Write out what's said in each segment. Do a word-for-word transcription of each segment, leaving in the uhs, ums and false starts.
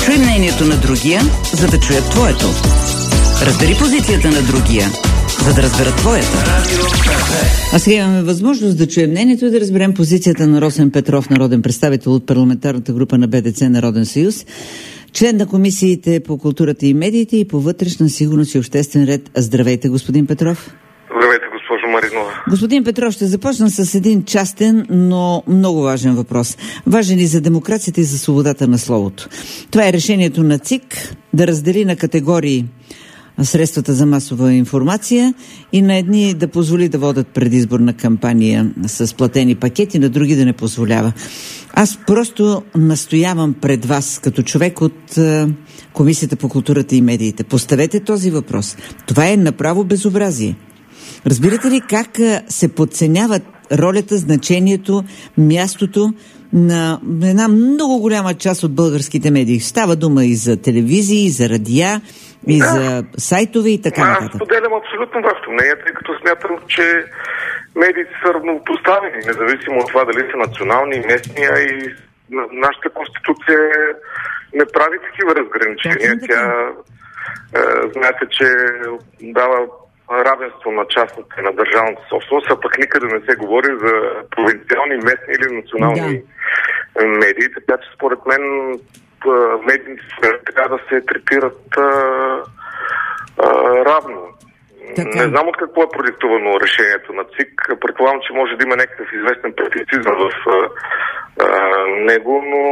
Чуй мнението на другия, за да чуят твоето. Разбери позицията на другия, за да разберат твоята. А сега имаме възможност да чуем мнението и да разберем позицията на Росен Петров, народен представител от парламентарната група на Б Д Ц Народен съюз, член на комисиите по културата и медиите и по вътрешна сигурност и обществен ред. Здравейте, господин Петров. Здравейте, госпожо Маринова. Господин Петров, ще започна с един частен, но много важен въпрос. Важен и за демокрацията и за свободата на словото. Това е решението на ЦИК да раздели на категории средствата за масова информация и на едни да позволи да водят предизборна кампания с платени пакети, на други да не позволява. Аз просто настоявам пред вас, като човек от е, Комисията по културата и медиите. Поставете този въпрос. Това е направо безобразие. Разбирате ли как се подценяват ролята, значението, мястото на една много голяма част от българските медии? Става дума и за телевизии, и за радиа, и да. за сайтове и така нататък. Аз споделям абсолютно вашето мнение, тъй като смятам, че медиите са равнопоставени, независимо от това дали са национални, местни, а и нашата конституция не прави такива разграничения. Тя, е, знаете, че дава равенство на частната и на държавната собственост, а пък никъде не се говори за провинциални, местни или национални да. медии. Така че според мен медиите трябва да се третират а, а, равно. Така. Не знам от какво е продиктувано решението на ЦИК. Предполагам, че може да има някакъв известен претицизъм в а, а, него, но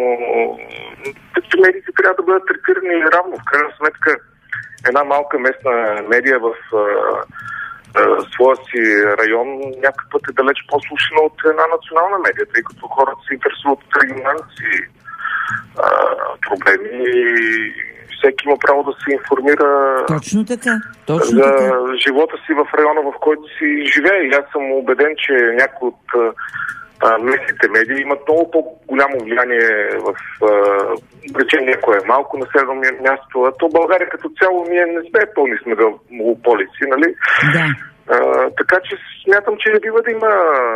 медиите трябва да бъдат третирани равно. В крайна сметка една малка местна медия в а, а, своя си район някакъв път е далеч по-слушана от една национална медия, тъй като хората се интересуват от регионалните си проблеми и всеки има право да се информира точно така, точно за така. живота си в района, в който си живее. И аз съм убеден, че някои от а, местните медии имат много по-голямо влияние в речение, кое е малко населено място. А то България като цяло ние не сме пълни сме монополици, нали? Да. А, така че смятам, че не бива да има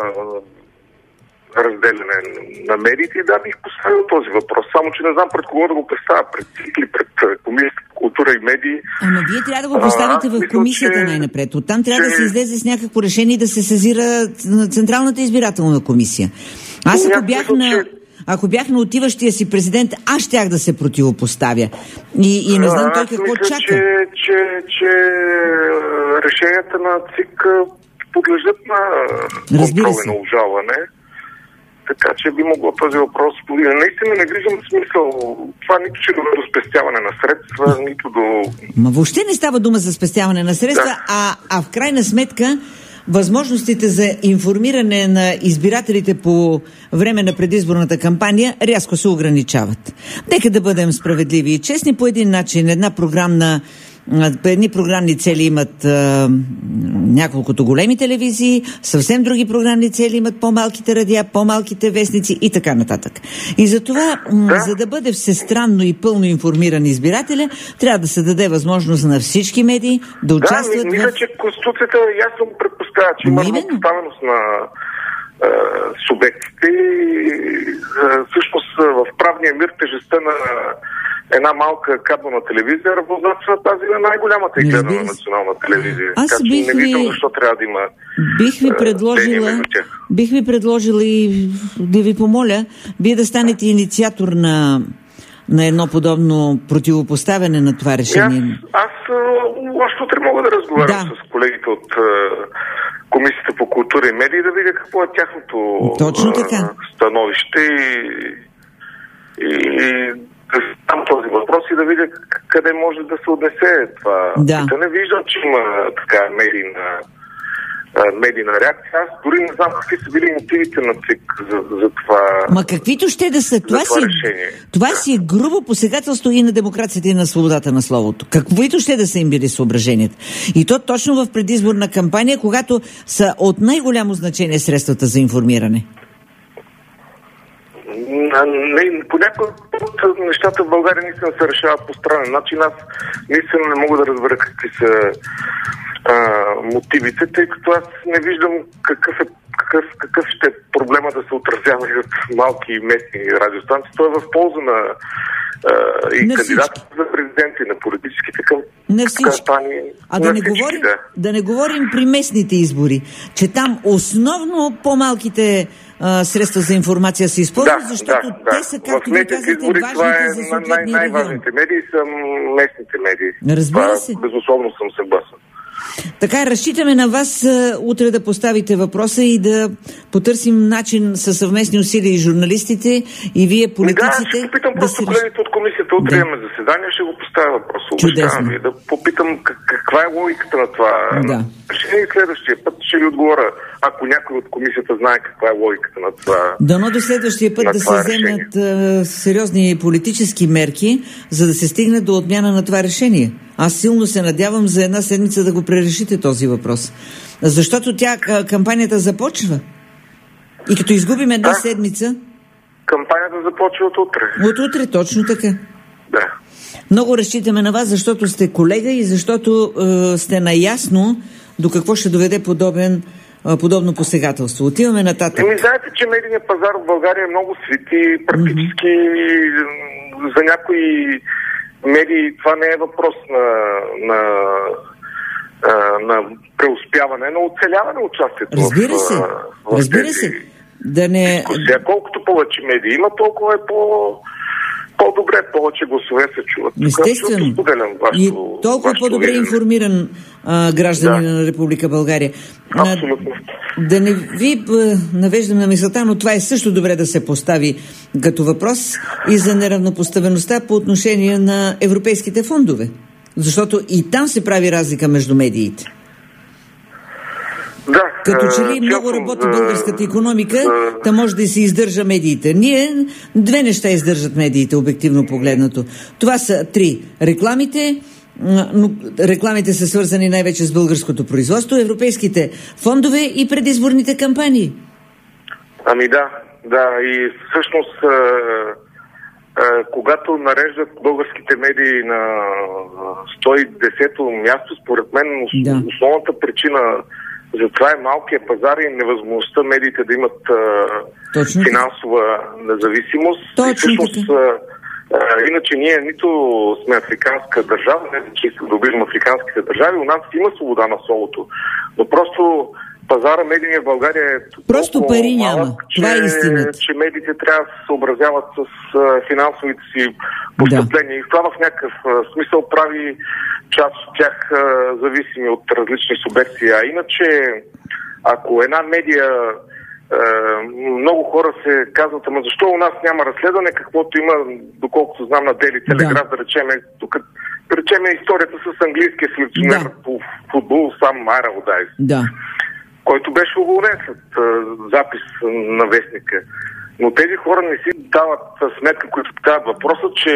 разделяне на медиите и да бих поставил този въпрос. Само, че не знам пред кого да го представя. Пред цикли, пред Комисията по култура и медии. Ама вие трябва да го поставите а, в комисията че... най-напред. Оттам трябва че... да се излезе с някакво решение и да се сезира на Централната избирателна комисия. Аз ако бях на... Че... Ако бях на отиващия си президент, аз щях да се противопоставя. И, и не знам той какво мисля, чака. Че, че, че решенията на ЦИК подлежат на контрол и на обжалване. Така че би могло този въпрос повиде. Наистина не виждам смисъл. Това нито ще доведе до спестяване на средства, нито до... Ма въобще не става дума за спестяване на средства, да. а, а в крайна сметка възможностите за информиране на избирателите по време на предизборната кампания рязко се ограничават. Нека да бъдем справедливи и честни по един начин. Една програмна Едни програмни цели имат а, няколкото големи телевизии, съвсем други програмни цели имат по-малките радиа, по-малките вестници и така нататък. И затова, да. за да бъде всестранно и пълно информиран избирателя, трябва да се даде възможност на всички медии да участват. Да, мисля, в... че Конституцията ясно предпоставя, че има равнопоставеност на а, субектите и а, всъщност в правния мир тежестта на една малка кабелна телевизия равнозначна на тази на най-голямата и гледана национална телевизия. Аз така, бих не ви... виждам защо трябва да има бих ви предложила, бих ви предложила и да ви помоля, вие да станете инициатор на, на едно подобно противопоставяне на това решение. Аз, аз още утре мога да разговарям да. с колегите от Комисията по култура и медии да видя какво е тяхното Точно така. становище и, и там този въпрос и да видя къде може да се отнесе това. Да. Да не виждам, че има така медийна, медийна реакция. Аз дори не знам какви са били мотивите на ЦИК за, за това. Ма каквито ще да са, това, това, си, това си е грубо посегателство и на демокрацията и на свободата на словото. Каквито ще да са им били съображенията. И то точно в предизборна кампания, когато са от най-голямо значение средствата за информиране. По някои от нещата в България наистина се решават по странен начин. Аз наистина не мога да разбера какви са а, мотивите, тъй като аз не виждам какъв, е, какъв, какъв ще е проблема да се отразява от малки и местни радиостанции. Това е в полза на и кандидатите за президенти, на политическите кампании. А да, не всички, говорим, да. да не говорим при местните избори, че там основно по-малките а, средства за информация се използват, да, защото да, те да. са, както ви казвате, избори, важните е за съответния регион. Най-важните медии са местните медии. Разбира това, се. Безусловно съм съгласен. Така, разчитаме на вас а, утре да поставите въпроса и да потърсим начин със съвместни усилия и журналистите, и вие, политиците. Да, ще попитам да просто си... колегите от комисията. Утре да. имаме заседание, ще го поставя въпроса. Чудесно. Да попитам как, каква е логиката на това. Да. Ще и следващия път ще ви отговоря, ако някой от комисията знае каква е логиката на това. Дано до следващия път да се вземат а, сериозни политически мерки, за да се стигне до отмяна на това решение. Аз силно се надявам за една седмица да го пререшите този въпрос. Защото тя, кампанията започва. И като изгубим една да. седмица... Кампанията започва от утре. От утре, точно така. Да. Много разчитаме на вас, защото сте колега и защото е, сте наясно до какво ще доведе подобен, е, подобно посегателство. Отиваме нататък. Еми, знаете, че медийният пазар в България е много свети. Практически mm-hmm. за някои медии това не е въпрос на, на, на преуспяване, на оцеляване участието. Разбира се. В, в Разбира тези се. Да не... дискусия. Колкото повече медии има, толкова е по... по-добре, повече гласове се чуват. Естествено. Вашето, и толкова по-добре виждане. информиран а, гражданин да. на Република България. Абсолютно. А, да не ви а, навеждам на мисълта, но това е също добре да се постави като въпрос и за неравнопоставеността по отношение на европейските фондове. Защото и там се прави разлика между медиите. Да, Като че ли много работи българската икономика, да, да може да си издържа медиите. Ние две неща издържат медиите, обективно погледнато. Това са три. Рекламите, но рекламите са свързани най-вече с българското производство, европейските фондове и предизборните кампании. Ами да, да. И всъщност, а, а, когато нареждат българските медии на сто и десето място, според мен да. основната причина затова е малкият пазар и невъзможността медиите да имат а, финансова независимост. Точно и всъщност, а, а, иначе ние нито сме африканска държава, не че се добивам африканските държави, у нас има свобода на словото. Но просто пазара медийния в България е просто пари няма. Малък, това че, е истината. че медиите трябва да се съобразяват с а, финансовите си постъпления. Да. И това в някакъв а, смисъл прави част от тях а, зависими от различни субекти. А иначе, ако една медия, а, много хора се казват, ама защо у нас няма разследване, каквото има, доколкото знам, на Дели Телеграф, да, да речем, тук, да речем историята с английския селекционер да. по футбол, сам Майра Одайс, да. който беше уволнен след а, запис на вестника. Но тези хора не си дават сметка, които дават въпроса, че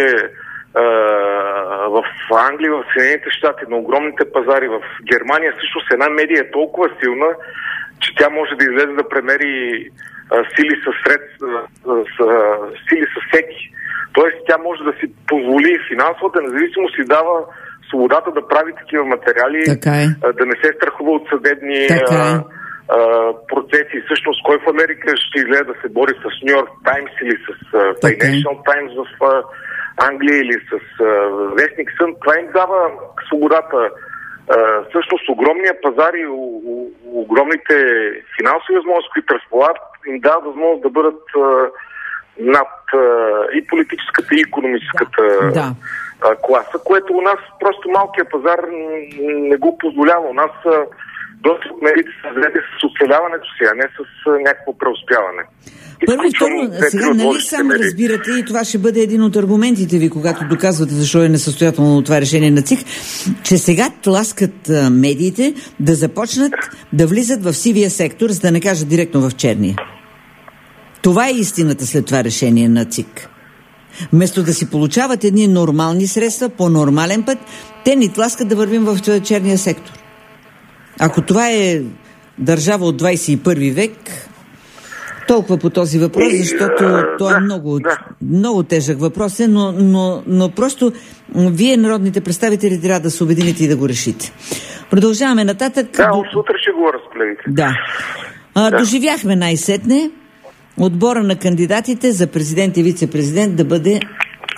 в Англия, в Съединените щати, на огромните пазари, в Германия също с една медия е толкова силна, че тя може да излезе да премери сили със сред, с, сили със всеки. Тоест тя може да си позволи финансовата независимост и дава свободата да прави такива материали, е. да не се страхува от съдебни е. процеси. Всъщност кой в Америка ще излезе да се бори с Нью Йорк Таймс или с Financial Times в Англия или с а, вестник Сън, това им дава свободата. А, всъщност огромния пазар и у, у, огромните финансови възможности, които разполагат, им дава възможност да бъдат а, над а, и политическата, и икономическата да. а, класа, което у нас просто малкият пазар не го позволява. У нас а, доста от медиите са взети с оцеляването си, а не с а, някакво преуспяване. Първо и второ, сега нали сам разбирате, и това ще бъде един от аргументите ви, когато доказвате защо е несъстоятелно това решение на ЦИК, че сега тласкат а, медиите да започнат да влизат в сивия сектор, за да не кажа директно в черния. Това е истината след това решение на ЦИК. Вместо да си получават едни нормални средства по нормален път, те ни тласкат да вървим в черния сектор. Ако това е държава от двадесет и първи век, толкова по този въпрос, защото и, той е много, да. много тежък въпрос, но, но, но просто вие, народните представители, трябва да се обедините и да го решите. Продължаваме нататък. Да, до... утре ще го разгледате. Да. А, да. Доживяхме най-сетне отбора на кандидатите за президент и вице-президент да бъде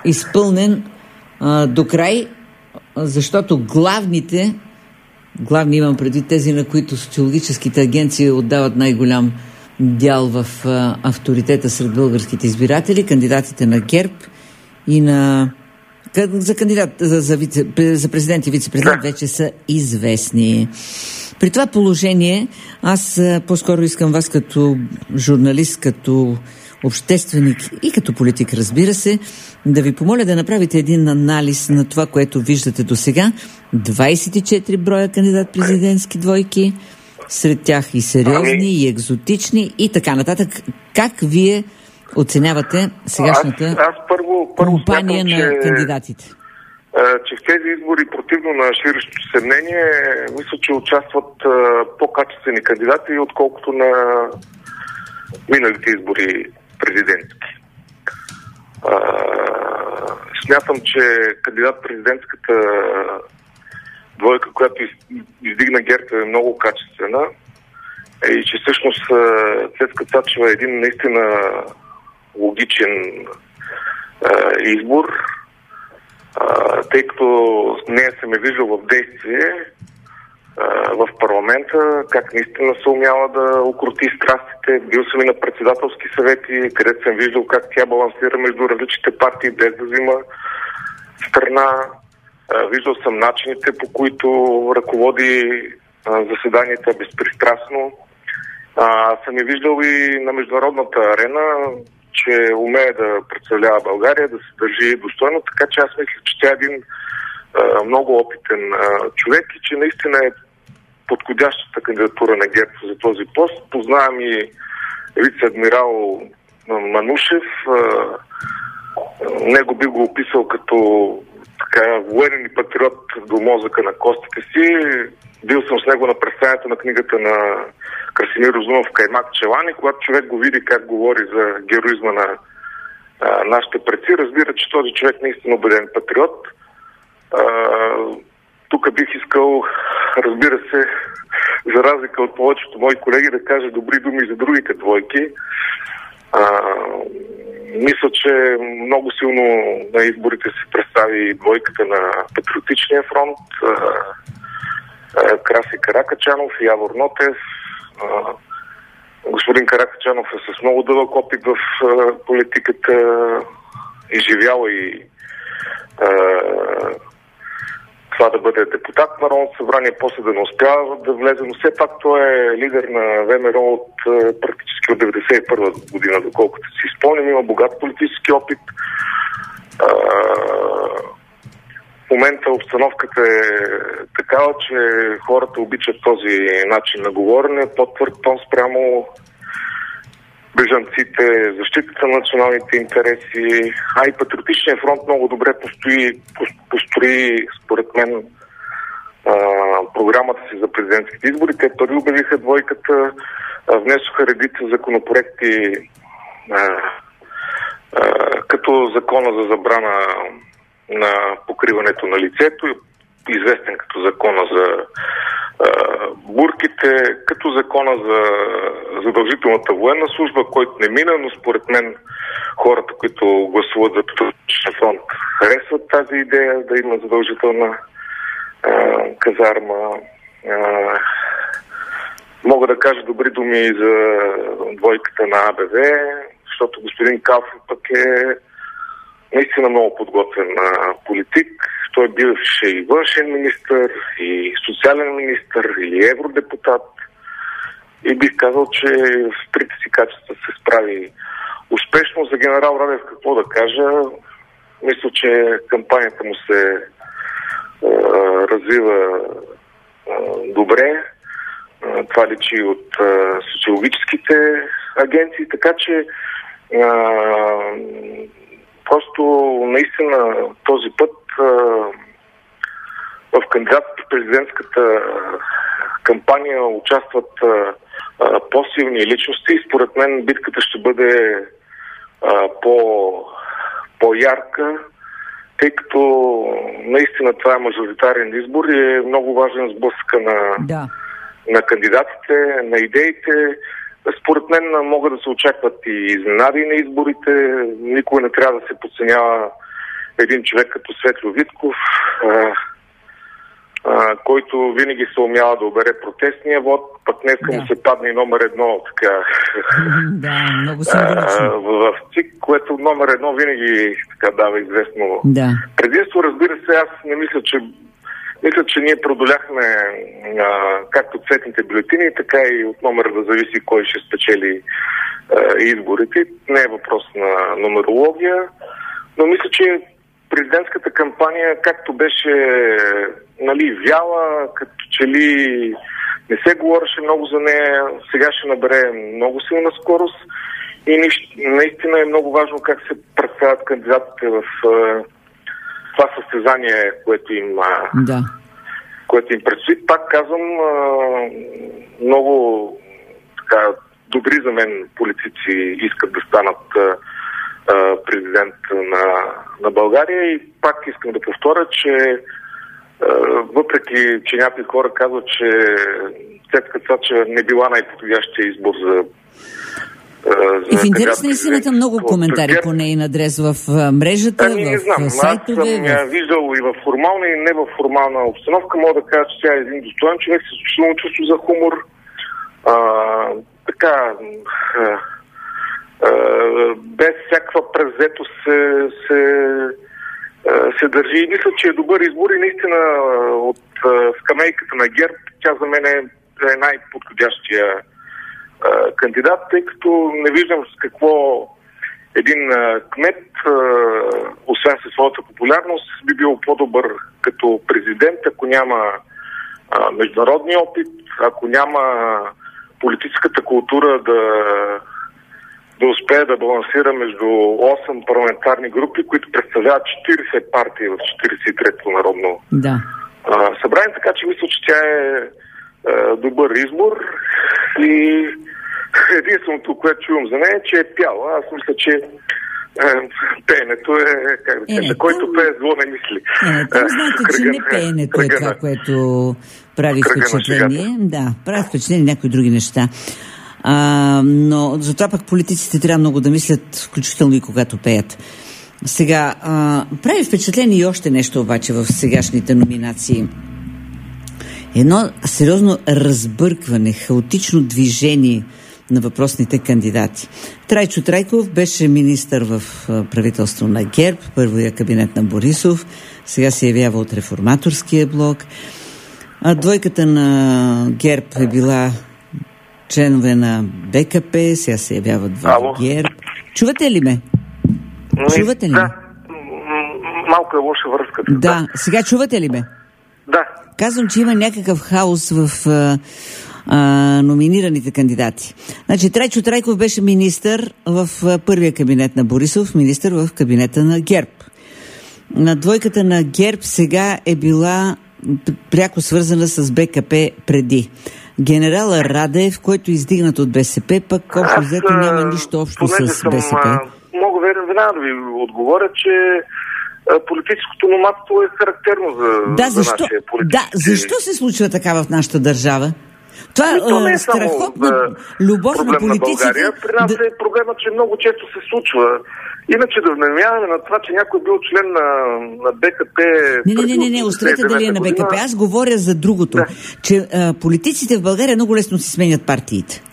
изпълнен а, до край, защото главните, главни имам предвид тези, на които социологическите агенции отдават най-голям дял в а, авторитета сред българските избиратели, кандидатите на ГЕРБ и на за кандидат за, за, вице, за президент и вице-президент вече са известни. При това положение аз а, по-скоро искам вас като журналист, като общественик и като политик, разбира се, да ви помоля да направите един анализ на това, което виждате до сега. двайсет и четири броя кандидат-президентски двойки, сред тях и сериозни, и екзотични и така нататък. Как вие оценявате сегашната аз, аз първо, първо компания смятам, на че, кандидатите? Че в тези избори, противно на ширещото съмнение, мисля, че участват по-качествени кандидати, отколкото на миналите избори президентски. Смятам, че кандидат-президентската двойка, която издигна ГЕРБ, е много качествена и че всъщност Цецка Цачева е един наистина логичен избор, тъй като нея съм е виждал в действие в парламента, как наистина се умяла да укроти страстите. Бил съм и на председателски съвети, където съм виждал как тя балансира между различните партии, без да взима страна. Виждал съм начините, по които ръководи заседанията безпристрастно. А, съм я виждал и на международната арена, че умее да представлява България, да се държи достойно, така че аз мисля, че тя е един а, много опитен а, човек и че наистина е подходящата кандидатура на ГЕРБ за този пост. Познавам и вице-адмирал Манушев. А, него би го описал като така военен и патриот до мозъка на костите си. Бил съм с него на представянето на книгата на Красимир Розунов "Каймак Челани", когато човек го види как говори за героизма на а, нашите предци, разбира, че този човек наистина убеден патриот. А, тук бих искал, разбира се, за разлика от повечето мои колеги, да кажа добри думи за другите двойки. А, мисля, че много силно на изборите се представи двойката на Патриотичния фронт, а, а, Краси Каракачанов и Явор Нотев. А, господин Каракачанов е с много дълъг опит в а, политиката, изживял и а, това да бъде депутат на Народното събрание, после да не успява да влезе, но все пак той е лидер на ВМРО от практически от деветдесет и първа година, доколкото си спомням, има богат политически опит. А, в момента обстановката е такава, че хората обичат този начин на говорене, по-твърд тон спрямо бежанците, защитата на националните интереси, а и Патриотичният фронт много добре постои, построи, според мен, а, програмата си за президентските избори. Те първи обявиха двойката, а, внесоха редица законопроекти, а, а, като закона за забрана на покриването на лицето, известен като закона за бурките, като закона за задължителната военна служба, който не мина, но според мен хората, които гласуват за Патриотичния фронт, харесват тази идея да има задължителна а, казарма. А, мога да кажа добри думи за двойката на А Б В, защото господин Калфин пък е наистина много подготвен а, политик. Той бивше и външен министър, и социален министър, и евродепутат. И бих казал, че в трите си качества се справи успешно. За генерал Радев какво да кажа? Мисля, че кампанията му се а, развива а, добре. А, това личи от а, социологическите агенции. Така че а, просто наистина този път в кандидатите в президентската кампания участват по-силни личности и според мен битката ще бъде по, по-ярка, тъй като наистина това е мажоритарен избор и е много важен сблъсъка на, да. на кандидатите, на идеите. Според мен могат да се очакват и изненади на изборите. Никой не трябва да се подценява един човек като Светло Витков, а, а, който винаги се умява да обере протестния вод, пък днеска да. му се падне и номер едно, така. Да, много символично. В ЦИК, което номер едно винаги така дава известно да. предимство. Разбира се, аз не мисля, че мисля, че ние продоляхме а, както цветните бюлетини, така и от номера да зависи кой ще спечели а, изборите. Не е въпрос на нумерология, но мисля, че президентската кампания, както беше, нали, вяла, като че ли не се говореше много за нея, сега ще набере много силна скорост и наистина е много важно как се представят кандидатите в а, това състезание, което им, да. което им предстои. Пак казвам, а, много така, добри за мен политици искат да станат а, президент на, на България и пак искам да повторя, че въпреки, че някои хора казват, че Цецка Цачева не била най-подходящия избор за, за и в интерес на истината много коментари по нейн адрес в мрежата, ами, не в знам, сайтове. Аз съм я виждал и в формална и не в формална обстановка. Мога да кажа, че тя е един достоен човек с изключително чувство за хумор. А, така... Uh, без всякаква презето се, се, uh, се държи и мисля, че е добър избор и наистина uh, от uh, скамейката на ГЕРБ тя за мен е, е най-подходящия uh, кандидат, тъй като не виждам с какво един uh, кмет, uh, освен със своята популярност, би бил по-добър като президент, ако няма uh, международния опит, ако няма политическата култура да да успее да балансира между осем парламентарни групи, които представляват четирийсет партии в четирийсет и третото народно да. а, събрание, така че мисля, че тя е а, добър избор и единственото, което чувам за нея е, че е пяла. Аз мисля, че а, пеенето е, как да кажа, е, който там... пее зло не мисли. Е, там знаете, че не пеенето е това, което прави впечатление. Да, прави впечатление някои други неща. А, но затова пък политиците трябва много да мислят, включително и когато пеят. Сега, а, прави впечатление и още нещо обаче в сегашните номинации. Едно сериозно разбъркване, хаотично движение на въпросните кандидати. Трайчо Трайков беше министър в правителство на ГЕРБ, първия кабинет на Борисов, сега се явява от реформаторския блок. А двойката на ГЕРБ е била членове на БКП, сега се явяват в ГЕРБ. Чувате ли ме? Чувате ли да. ме? Малко е лоша връзката. Да. да, сега чувате ли ме? Да. Казвам, че има някакъв хаос в а, а, номинираните кандидати. Значи, Трайчо Трайков беше министър в а, първия кабинет на Борисов, министър в кабинета на ГЕРБ. На двойката на ГЕРБ сега е била пряко свързана с БКП преди. Генерала Радев, който е издигнат от БСП, пък общо взето няма нищо общо с БСП. Мога веднага да ви отговоря, че политическото номадство е характерно за, да, защо, за нашия политически... Да, защо се случва така в нашата държава? Това е страхотна любов на политиците... На България. При нас да... е проблема, че много често се случва. Иначе да внимаваме на това, че някой бил член на, на БКП... Не, не, не, не, не оставете дали е на БКП. Аз говоря за другото. Да. Че а, политиците в България много лесно си сменят партиите.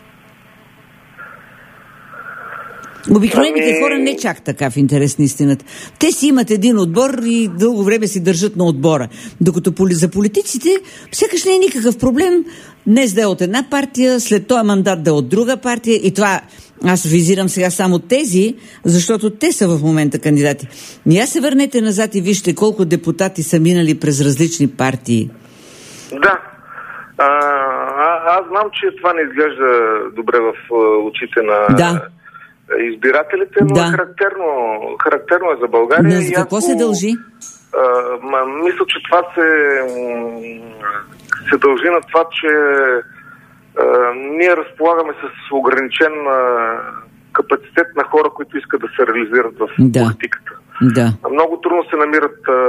Обикновените ами... хора не чак така в интерес на истината. Те си имат един отбор и дълго време си държат на отбора. Докато за политиците сякаш не е никакъв проблем днес да е от една партия, след този мандат да е от друга партия и това аз визирам сега само тези, защото те са в момента кандидати. Ния се върнете назад и вижте колко депутати са минали през различни партии. Да. А, а, аз знам, че това не изглежда добре в очите на... Да. избирателите, но да. е характерно, характерно е за България. Но за какво се дължи? А, ма, мисля, че това се, се дължи на това, че а, ние разполагаме с ограничен а, капацитет на хора, които искат да се реализират в да. политиката. Да. Много трудно се намират а,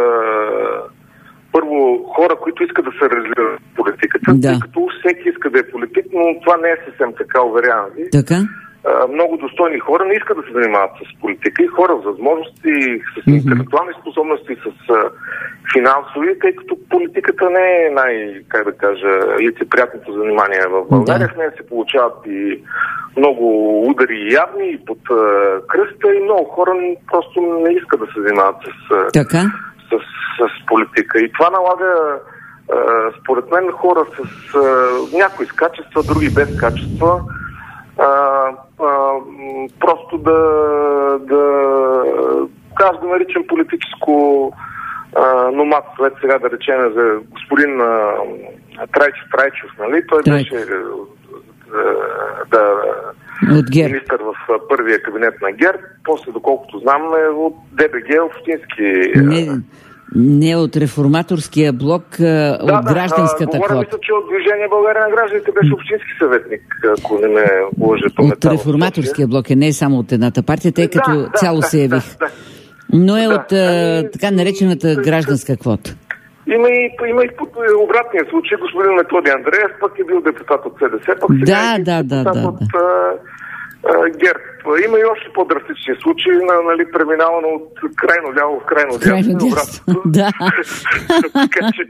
първо хора, които искат да се реализират в политиката, да. тъй като всеки иска да е политик, но това не е съвсем така, уверявам ви. Така? много достойни хора не искат да се занимават с политика и хора с възможности, с mm-hmm. интелектуални способности, с а, финансови, тъй като политиката не е най, как да кажа, лицеприятното занимание в България. Да. В нея се получават и много удари и явни, и под а, кръста, и много хора просто не искат да се занимават с, а, с, с политика. И това налага, а, според мен, хора с а, някои с качества, други без качества, А, а, просто да, да аз го наричам политическо а, номадство. Ето сега да речем за господин а, Трайчев Трайчев, нали? Той Трайчев. беше а, да, министър в а, първия кабинет на ГЕРБ, после доколкото знам е от ДБГ, общински... Не. Не от реформаторския блок, а, да, от гражданската да, говоря, квота. Мисля, че от Движение България на гражданите беше общински съветник, ако не ме лъже паметта. От реформаторския блок е, не е само от едната партия, тъй като да, цяло да, се явих. Да, да. Но е да, от а, така наречената гражданска квота. Има и, има и обратния случай. Господин Методи Андреев пък е бил депутат от СДС, пък сега да, е да, депутат да, да, от да. А, а, ГЕРБ. Има и още по-драстични случаи, на, нали, преминавано от крайно ляво в крайно дясно. Крайно дясно, да. Така че,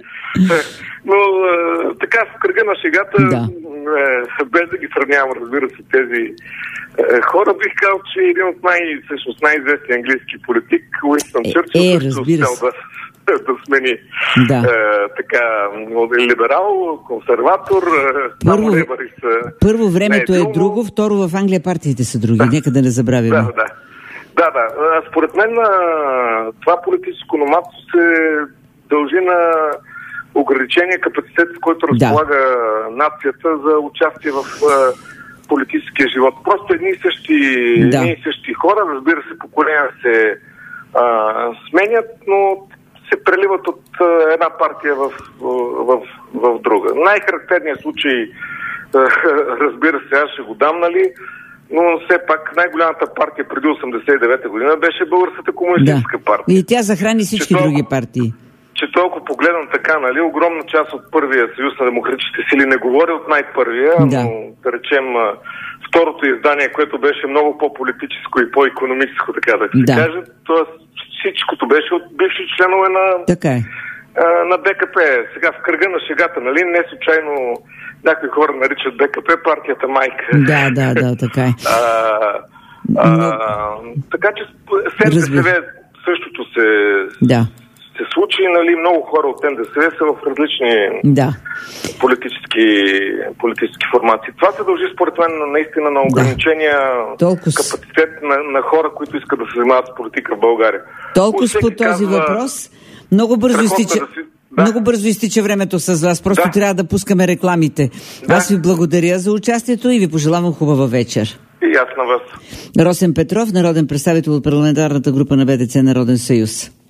но а, така в кръга на шегата, да. е, без да ги сравнявам, разбира се, тези е, хора, бих казал, че един от най, всъщност, най-известни английски политик, Уинстън е, Чърчил, е, разбира се. да, да смени да. е, така либерал, консерватор. Първо, първо времето е, е друго, второ в Англия партиите са други. Да. Нека да не забравяме. Да, да. Да, да. Според мен това политическо номадство се дължи на ограничения капацитет, с който разполага да. нацията за участие в политическия живот. Просто едни и същи, да. едни и същи хора, разбира се, поколения се а, сменят, но се преливат от а, една партия в, в, в, в друга. Най-характерният случай, а, разбира се, аз ще го дам, нали, но все пак най-голямата партия преди осемдесет и девета година беше Българската комунистическа да. партия. И тя захрани всички че други толкова, партии. Че толкова погледам така, нали, огромна част от първия съюз на демократичните сили, не говори от най-първия, да. но да речем второто издание, което беше много по-политическо и по-икономическо, така да се да. каже. Тоест всичкото беше от бивши членове на, така е. на БКП. Сега в кръга на шегата, нали, не случайно някои хора наричат БКП партията майка. Да, да, да, така е. А, а, но... Така че СДСВ същото се... Да. се случи, нали, много хора от НДСВ са в различни да. политически, политически формации. Това се дължи според мен наистина на ограничения да. капацитет на, на хора, които искат да се занимават с политика в България. Толкова по този казва, въпрос. Много бързо изтича. Да си... Да. Много бързо изтича времето с вас. Просто да. трябва да пускаме рекламите. Да. Аз ви благодаря за участието и ви пожелавам хубава вечер. И аз на вас. Росен Петров, народен представител от парламентарната група на БДЦ Народен съюз.